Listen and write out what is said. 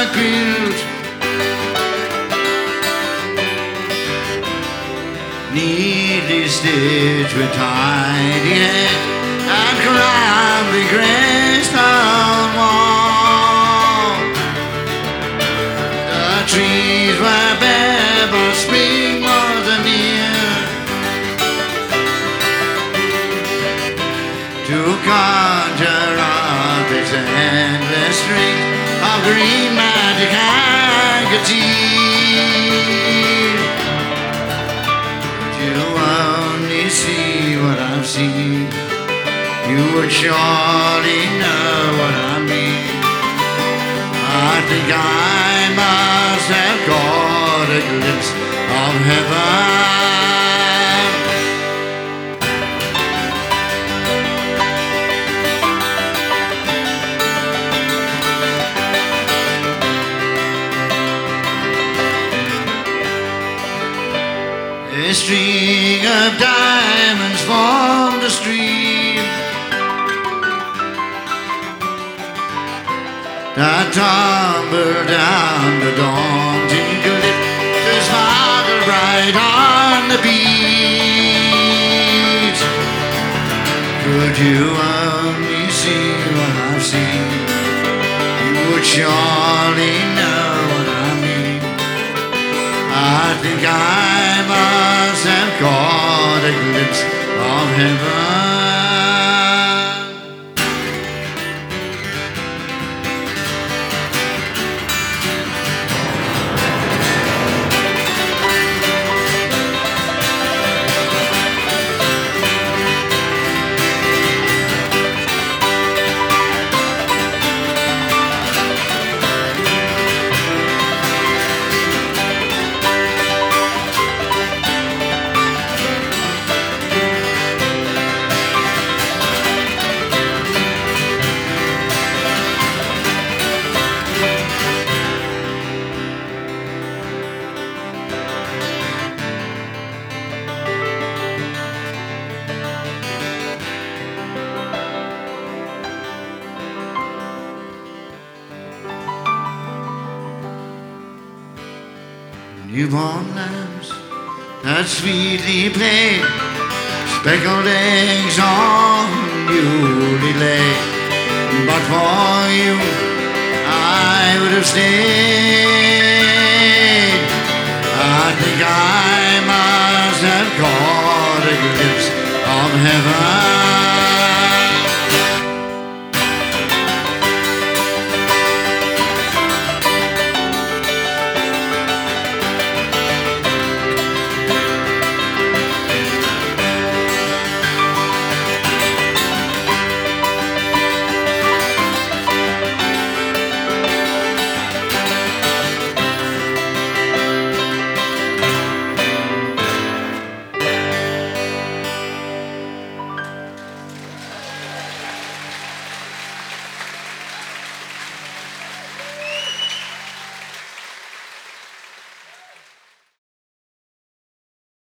quilt. Neatly stitched with tidy hand and crumbly grey stone wall. The trees were bare, but spring was near. To conjure up its endless string of green magic handkerchief. Could you only see what I've seen, you would surely know what I mean. I think I must have caught a glimpse of heaven. A string of diamonds formed a stream that tumbled down the daunting cliff to sparkle bright on the beach. Could you only see what I've seen, you would surely know what I mean. I think I must have caught a glimpse of heaven. Newborn lambs that sweetly play, speckled eggs on newly laid. But for you I would have stayed. I think I must have caught a glimpse of heaven.